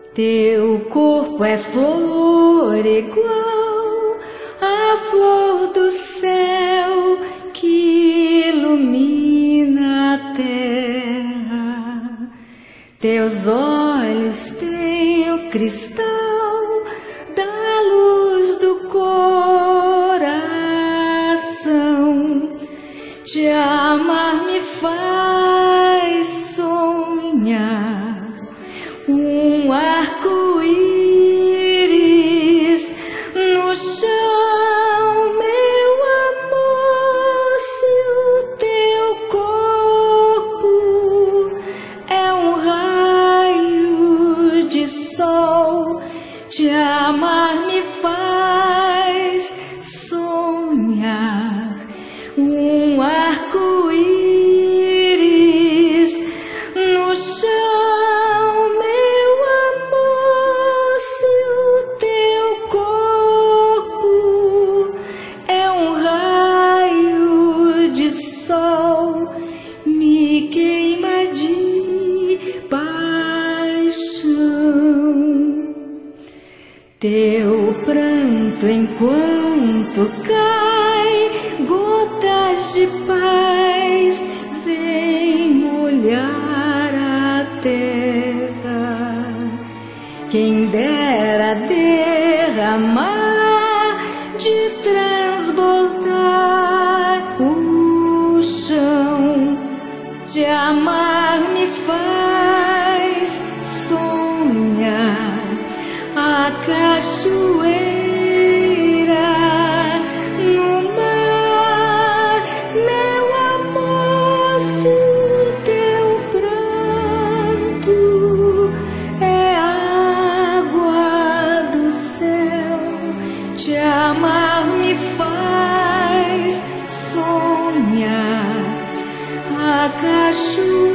Teu corpo é flor igual à flor do céu que ilumina a terra. Teus olhos têm o cristal da luz do coração. Te amar me faz sonhar um arco-íris no chão, meu amor. Se o teu corpo é um raio de sol, te amar me faz sonhar um arco-íris no chão. Me queima de paixão. Teu pranto enquanto cai gotas de paz vem molhar a terra. Quem dera derramar de transbordar o chão. Te amar me faz sonhar a cachoeira no mar, meu amor. Se o teu pranto é água do céu, te amar me faz sonhar a cachoeira